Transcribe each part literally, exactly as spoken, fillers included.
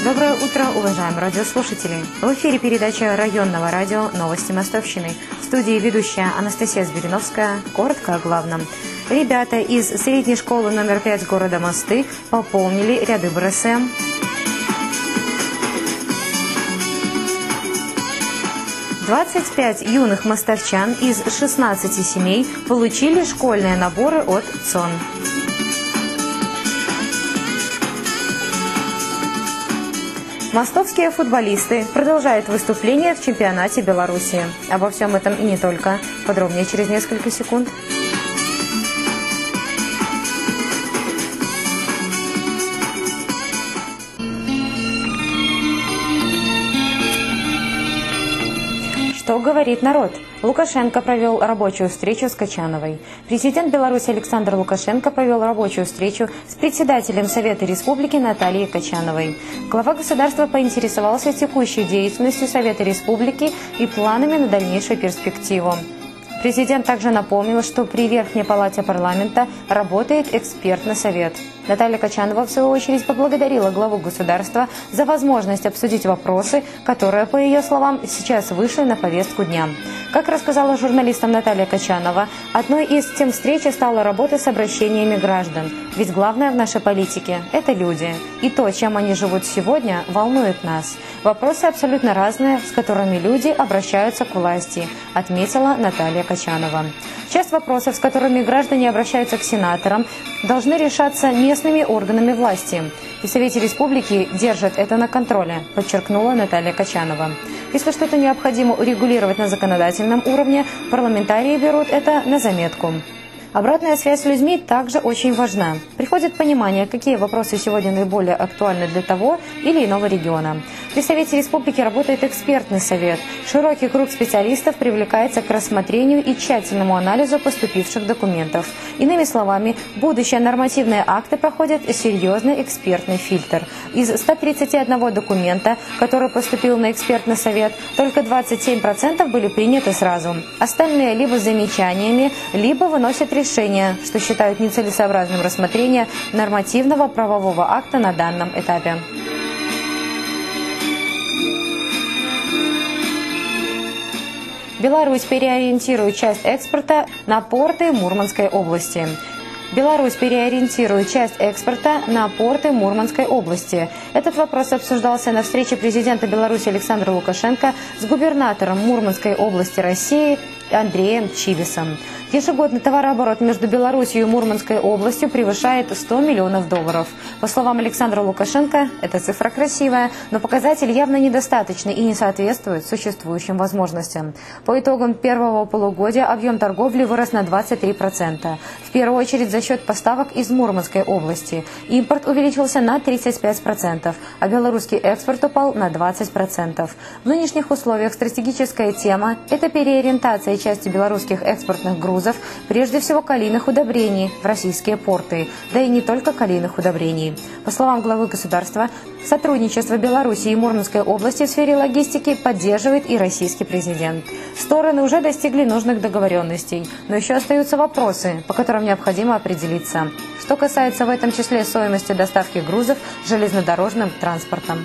Доброе утро, уважаемые радиослушатели! В эфире передача районного радио «Новости Мостовщины». В студии ведущая Анастасия Звериновская. Коротко о главном. Ребята из средней школы номер пять города Мосты пополнили ряды бэ эр эс эм. двадцать пять юных мостовчан из шестнадцати семей получили школьные наборы от ЦОН. Мостовские футболисты продолжают выступление в чемпионате Беларуси. Обо всем этом и не только. Подробнее через несколько секунд. Что говорит народ? Лукашенко провел рабочую встречу с Качановой. Президент Беларуси Александр Лукашенко провел рабочую встречу с председателем Совета Республики Натальей Качановой. Глава государства поинтересовался текущей деятельностью Совета Республики и планами на дальнейшую перспективу. Президент также напомнил, что при Верхней палате парламента работает экспертный совет. Наталья Качанова, в свою очередь, поблагодарила главу государства за возможность обсудить вопросы, которые, по ее словам, сейчас вышли на повестку дня. Как рассказала журналистам Наталья Качанова, одной из тем встречи стала работа с обращениями граждан. Ведь главное в нашей политике – это люди. И то, чем они живут сегодня, волнует нас. Вопросы абсолютно разные, с которыми люди обращаются к власти, отметила Наталья Качанова. Часть вопросов, с которыми граждане обращаются к сенаторам, должны решаться местными органами власти. И в Совете Республики держат это на контроле, подчеркнула Наталья Качанова. Если что-то необходимо урегулировать на законодательном уровне, парламентарии берут это на заметку. Обратная связь с людьми также очень важна. Приходит понимание, какие вопросы сегодня наиболее актуальны для того или иного региона. При Совете Республики работает экспертный совет. Широкий круг специалистов привлекается к рассмотрению и тщательному анализу поступивших документов. Иными словами, будущие нормативные акты проходят серьезный экспертный фильтр. Из ста тридцати одного документа, который поступил на экспертный совет, только двадцать семь процентов были приняты сразу. Остальные либо с замечаниями, либо выносят решение, что считают нецелесообразным рассмотрение нормативного правового акта на данном этапе. Беларусь переориентирует часть экспорта на порты Мурманской области. Беларусь переориентирует часть экспорта на порты Мурманской области. Этот вопрос обсуждался на встрече президента Беларуси Александра Лукашенко с губернатором Мурманской области России Андреем Чибисом. Ежегодный товарооборот между Беларусью и Мурманской областью превышает сто миллионов долларов. По словам Александра Лукашенко, эта цифра красивая, но показатель явно недостаточный и не соответствует существующим возможностям. По итогам первого полугодия объем торговли вырос на двадцать три процента. В первую очередь за счет поставок из Мурманской области. Импорт увеличился на тридцать пять процентов, а белорусский экспорт упал на двадцать процентов. В нынешних условиях стратегическая тема – это переориентация части белорусских экспортных грузов, прежде всего калийных удобрений, в российские порты, да и не только калийных удобрений. По словам главы государства, сотрудничество Беларуси и Мурманской области в сфере логистики поддерживает и российский президент. Стороны уже достигли нужных договоренностей, но еще остаются вопросы, по которым необходимо определиться. Что касается в этом числе стоимости доставки грузов железнодорожным транспортом.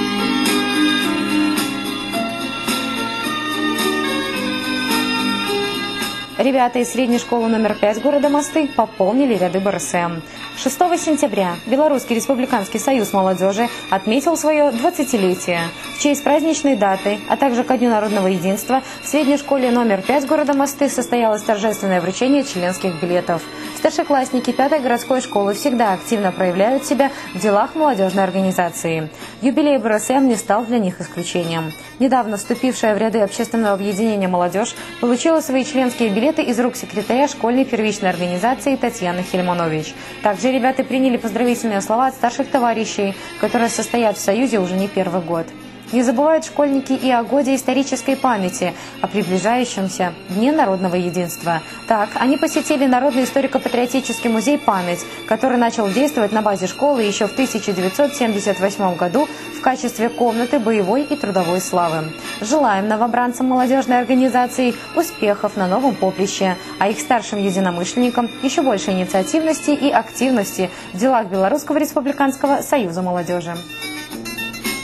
Ребята из средней школы номер пять города Мосты пополнили ряды бэ эр эс эм. шестого сентября Белорусский республиканский союз молодежи отметил свое двадцатилетие. В честь праздничной даты, а также ко Дню народного единства в средней школе номер пять города Мосты состоялось торжественное вручение членских билетов. Старшеклассники пятой городской школы всегда активно проявляют себя в делах молодежной организации. Юбилей бэ эр эс эм не стал для них исключением. Недавно вступившая в ряды общественного объединения молодежь получила свои членские билеты из рук секретаря школьной первичной организации Татьяны Хельманович. Также ребята приняли поздравительные слова от старших товарищей, которые состоят в Союзе уже не первый год. Не забывают школьники и о годе исторической памяти, о приближающемся Дне народного единства. Так, они посетили Народный историко-патриотический музей «Память», который начал действовать на базе школы еще в тысяча девятьсот семьдесят восьмом году в качестве комнаты боевой и трудовой славы. Желаем новобранцам молодежной организации успехов на новом поприще, а их старшим единомышленникам еще больше инициативности и активности в делах Белорусского республиканского союза молодежи.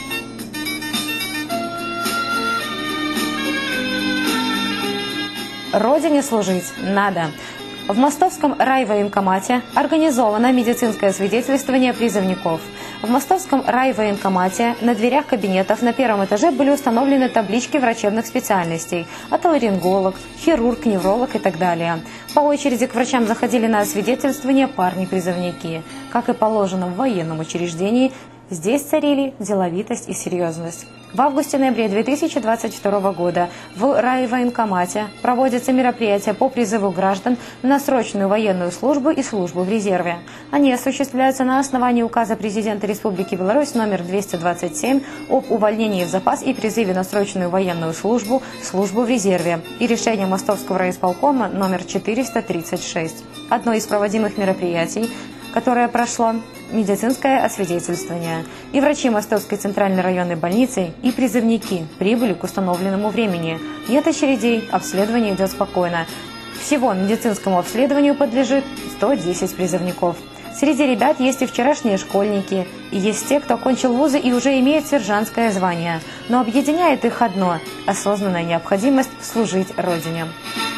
Родине служить надо. В Мостовском райвоенкомате организовано медицинское свидетельствование призывников. В Мостовском райвоенкомате на дверях кабинетов на первом этаже были установлены таблички врачебных специальностей – отоларинголог, хирург, невролог и так далее. По очереди к врачам заходили на освидетельствование парни-призывники. Как и положено в военном учреждении, здесь царили деловитость и серьезность. В августе-ноябре две тысячи двадцать второго года в райвоенкомате проводятся мероприятия по призыву граждан на срочную военную службу и службу в резерве. Они осуществляются на основании указа президента Республики Беларусь номер двести двадцать семь об увольнении в запас и призыве на срочную военную службу, службу в резерве и решения Мостовского райисполкома номер четыреста тридцать шесть. Одно из проводимых мероприятий, которое прошло, медицинское освидетельствование. И врачи Мостовской центральной районной больницы, и призывники прибыли к установленному времени. Нет очередей, обследование идет спокойно. Всего медицинскому обследованию подлежит сто десять призывников. Среди ребят есть и вчерашние школьники, и есть те, кто окончил вузы и уже имеет сержантское звание. Но объединяет их одно – осознанная необходимость служить Родине.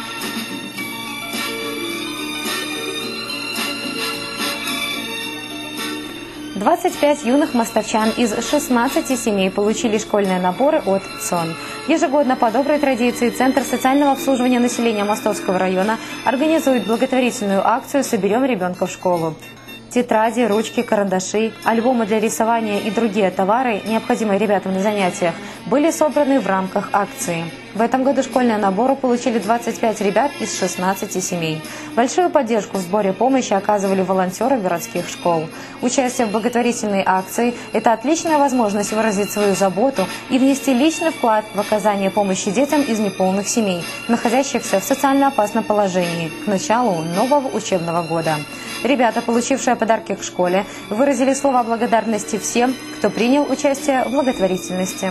двадцать пять юных мостовчан из шестнадцати семей получили школьные наборы от ЦОН. Ежегодно по доброй традиции Центр социального обслуживания населения Мостовского района организует благотворительную акцию «Соберем ребенка в школу». Тетради, ручки, карандаши, альбомы для рисования и другие товары, необходимые ребятам на занятиях, были собраны в рамках акции. В этом году школьные наборы получили двадцать пять ребят из шестнадцати семей. Большую поддержку в сборе помощи оказывали волонтеры городских школ. Участие в благотворительной акции – это отличная возможность выразить свою заботу и внести личный вклад в оказание помощи детям из неполных семей, находящихся в социально опасном положении к началу нового учебного года. Ребята, получившие подарки к школе, выразили слова благодарности всем, кто принял участие в благотворительности.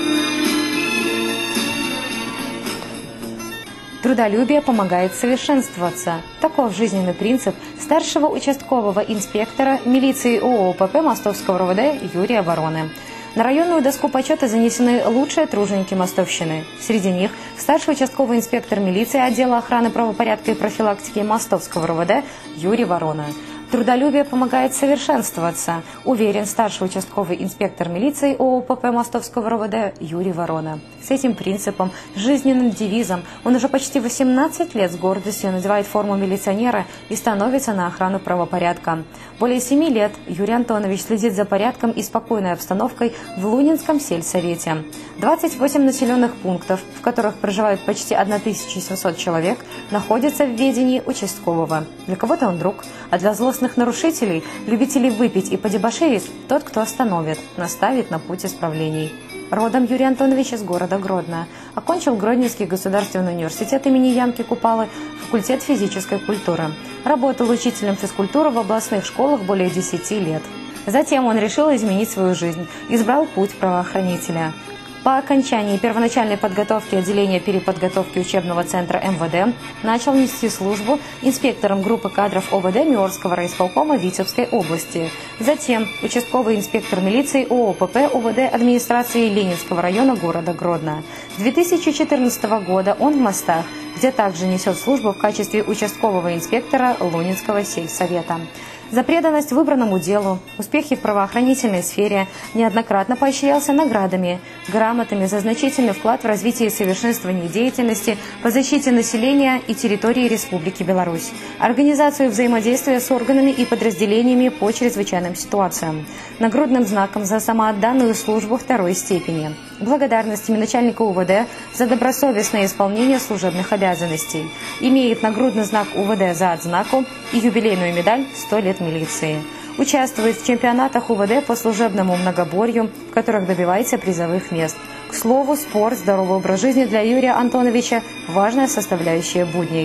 Трудолюбие помогает совершенствоваться. Таков жизненный принцип старшего участкового инспектора милиции ООПП Мостовского РОВД Юрия Вороны. На районную доску почета занесены лучшие труженики Мостовщины. Среди них старший участковый инспектор милиции отдела охраны правопорядка и профилактики Мостовского РОВД Юрий Ворона. Трудолюбие помогает совершенствоваться, уверен старший участковый инспектор милиции ООПП Мостовского РОВД Юрий Ворона. С этим принципом, жизненным девизом он уже почти восемнадцать лет с гордостью надевает форму милиционера и становится на охрану правопорядка. Более семи лет Юрий Антонович следит за порядком и спокойной обстановкой в Лунинском сельсовете. двадцать восемь населенных пунктов, в которых проживают почти тысяча семьсот человек, находятся в ведении участкового. Для кого-то он друг, а для злостных нарушителей, любителей выпить и подебоширить, тот, кто остановит, наставит на путь исправлений. Родом Юрий Антонович из города Гродно. Окончил Гродненский государственный университет имени Янки Купалы, факультет физической культуры. Работал учителем физкультуры в областных школах более десяти лет. Затем он решил изменить свою жизнь, избрал путь правоохранителя. По окончании первоначальной подготовки отделения переподготовки учебного центра эм вэ дэ начал нести службу инспектором группы кадров о вэ дэ Миорского райисполкома Витебской области. Затем участковый инспектор милиции ООПП о вэ дэ администрации Ленинского района города Гродно. С две тысячи четырнадцатого года он в Мостах, где также несет службу в качестве участкового инспектора Лунинского сельсовета. За преданность выбранному делу, успехи в правоохранительной сфере неоднократно поощрялся наградами, грамотами за значительный вклад в развитие и совершенствование деятельности по защите населения и территории Республики Беларусь, организацию взаимодействия с органами и подразделениями по чрезвычайным ситуациям, нагрудным знаком за самоотданную службу второй степени, благодарностями начальника у вэ дэ за добросовестное исполнение служебных обязанностей, имеет нагрудный знак у вэ дэ за отзнаку и юбилейную медаль «сто лет милиции». Участвует в чемпионатах у вэ дэ по служебному многоборью, в которых добивается призовых мест. К слову, спорт, здоровый образ жизни для Юрия Антоновича – важная составляющая будней.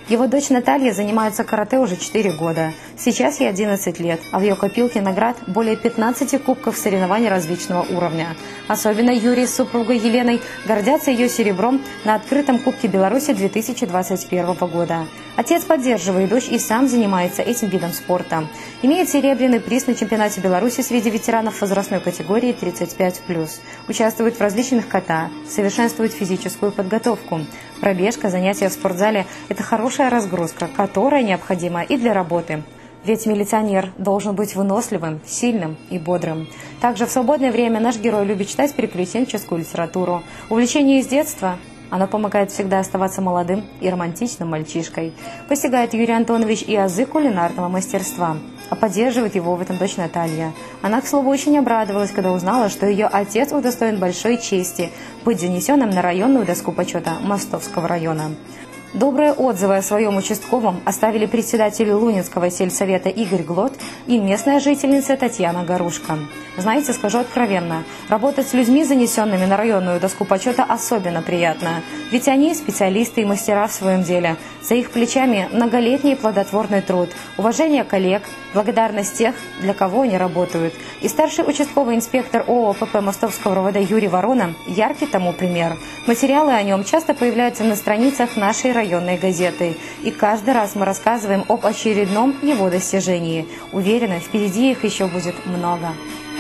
Его дочь Наталья занимается карате уже четыре года. Сейчас ей одиннадцать лет, а в ее копилке наград более пятнадцати кубков соревнований различного уровня. Особенно Юрий с супругой Еленой гордятся ее серебром на открытом Кубке Беларуси две тысячи двадцать первого года. Отец поддерживает дочь и сам занимается этим видом спорта. Имеет серебряный приз на чемпионате Беларуси среди ветеранов возрастной категории тридцать пять плюс. Участвует в различных ката, совершенствует физическую подготовку. Пробежка, занятия в спортзале – это хорошая разгрузка, которая необходима и для работы. Ведь милиционер должен быть выносливым, сильным и бодрым. Также в свободное время наш герой любит читать приключенческую литературу. Увлечение из детства – оно помогает всегда оставаться молодым и романтичным мальчишкой. Постигает Юрий Антонович и азы кулинарного мастерства. А поддерживает его в этом дочь Наталья. Она, к слову, очень обрадовалась, когда узнала, что ее отец удостоен большой чести быть занесенным на районную доску почета Мостовского района. Добрые отзывы о своем участковом оставили председатель Лунинского сельсовета Игорь Глот и местная жительница Татьяна Горушка. Знаете, скажу откровенно, работать с людьми, занесенными на районную доску почета, особенно приятно. Ведь они специалисты и мастера в своем деле. За их плечами многолетний плодотворный труд, уважение коллег, благодарность тех, для кого они работают. И старший участковый инспектор ООО ПП Мостовского РОВД Юрий Ворона – яркий тому пример. Материалы о нем часто появляются на страницах нашей районной газеты. И каждый раз мы рассказываем об очередном его достижении. Уверена, впереди их еще будет много.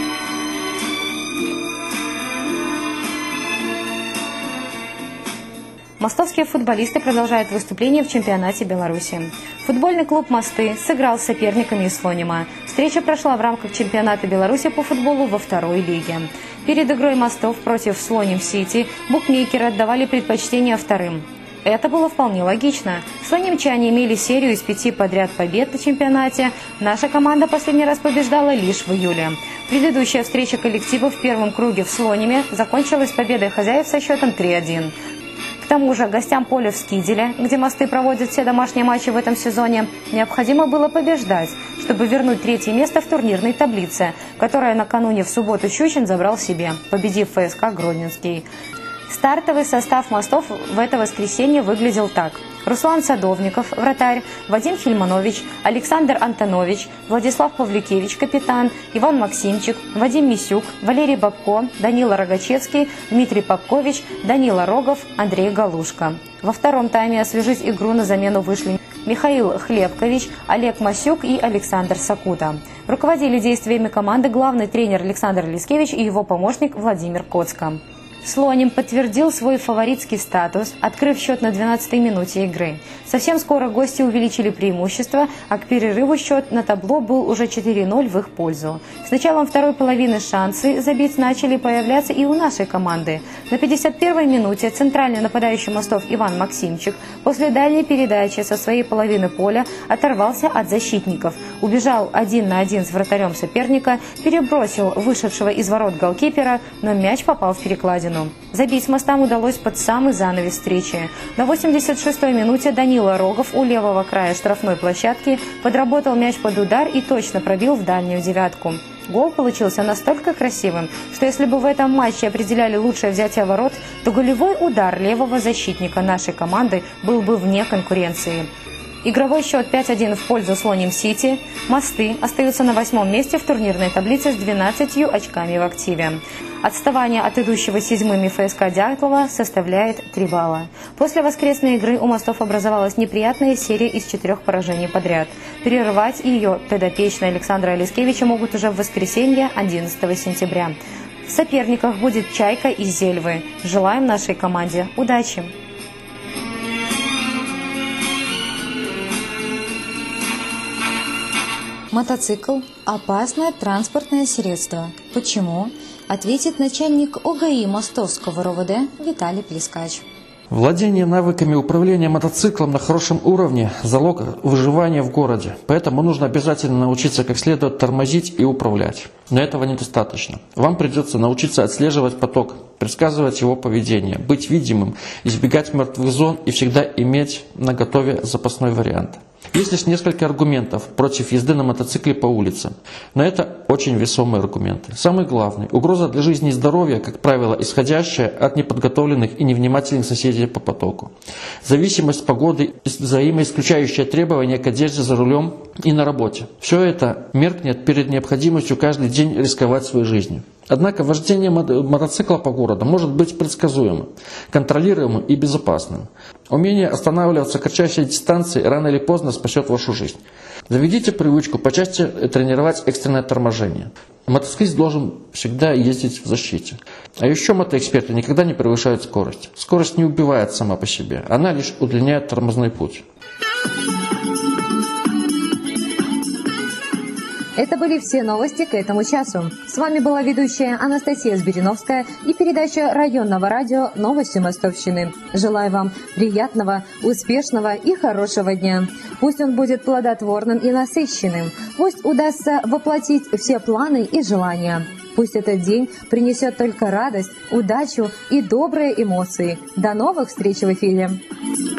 Мостовские футболисты продолжают выступление в чемпионате Беларуси. Футбольный клуб «Мосты» сыграл с соперниками из Слонима. Встреча прошла в рамках чемпионата Беларуси по футболу во второй лиге. Перед игрой «Мостов» против Слоним-Сити букмекеры отдавали предпочтение вторым. Это было вполне логично. Слонимчане имели серию из пяти подряд побед на чемпионате. Наша команда последний раз побеждала лишь в июле. Предыдущая встреча коллектива в первом круге в Слониме закончилась победой хозяев со счетом три один. К тому же гостям поля в Скиделе, где «Мосты» проводят все домашние матчи в этом сезоне, необходимо было побеждать, чтобы вернуть третье место в турнирной таблице, которое накануне в субботу Щучин забрал себе, победив ФСК Гродненский. Стартовый состав «Мостов» в это воскресенье выглядел так. Руслан Садовников, вратарь, Вадим Хильманович, Александр Антонович, Владислав Павлюкевич, капитан, Иван Максимчик, Вадим Мисюк, Валерий Бабко, Данила Рогачевский, Дмитрий Попкович, Данила Рогов, Андрей Галушка. Во втором тайме освежить игру на замену вышли Михаил Хлебкович, Олег Масюк и Александр Сакута. Руководили действиями команды главный тренер Александр Лискевич и его помощник Владимир Коцко. Слоним подтвердил свой фаворитский статус, открыв счет на двенадцатой минуте игры. Совсем скоро гости увеличили преимущество, а к перерыву счет на табло был уже четыре ноль в их пользу. С началом второй половины шансы забить начали появляться и у нашей команды. На пятьдесят первой минуте центральный нападающий «Мостов» Иван Максимчик после дальней передачи со своей половины поля оторвался от защитников, убежал один на один с вратарем соперника, перебросил вышедшего из ворот голкипера, но мяч попал в перекладину. Забить «Мостам» удалось под самый занавес встречи. На восемьдесят шестой минуте Данила Рогов у левого края штрафной площадки подработал мяч под удар и точно пробил в дальнюю девятку. Гол получился настолько красивым, что если бы в этом матче определяли лучшее взятие ворот, то голевой удар левого защитника нашей команды был бы вне конкуренции. Игровой счет пять один в пользу Слоним-Сити. «Мосты» остаются на восьмом месте в турнирной таблице с двенадцатью очками в активе. Отставание от идущего седьмыми ФСК Дятлова составляет три балла. После воскресной игры у «Мостов» образовалась неприятная серия из четырех поражений подряд. Прерывать ее подопечные Александра Лискевича могут уже в воскресенье, одиннадцатого сентября. В соперниках будет «Чайка» из Зельвы. Желаем нашей команде удачи! Мотоцикл – опасное транспортное средство. Почему? Ответит начальник ОГАИ Мостовского РОВД Виталий Плескач. Владение навыками управления мотоциклом на хорошем уровне – залог выживания в городе. Поэтому нужно обязательно научиться как следует тормозить и управлять. Но этого недостаточно. Вам придется научиться отслеживать поток, предсказывать его поведение, быть видимым, избегать мертвых зон и всегда иметь наготове запасной вариант. Есть лишь несколько аргументов против езды на мотоцикле по улице, но это очень весомые аргументы. Самый главный – угроза для жизни и здоровья, как правило, исходящая от неподготовленных и невнимательных соседей по потоку. Зависимость погоды, взаимоисключающие требования к одежде за рулем и на работе. Все это меркнет перед необходимостью каждый день рисковать своей жизнью. Однако вождение мотоцикла по городу может быть предсказуемым, контролируемым и безопасным. Умение останавливаться в кратчайшей дистанции рано или поздно спасет вашу жизнь. Заведите привычку почаще тренировать экстренное торможение. Мотоциклист должен всегда ездить в защите. А еще мотоэксперты никогда не превышают скорость. Скорость не убивает сама по себе, она лишь удлиняет тормозной путь. Это были все новости к этому часу. С вами была ведущая Анастасия Збириновская и передача районного радио «Новости Мостовщины». Желаю вам приятного, успешного и хорошего дня. Пусть он будет плодотворным и насыщенным. Пусть удастся воплотить все планы и желания. Пусть этот день принесет только радость, удачу и добрые эмоции. До новых встреч в эфире!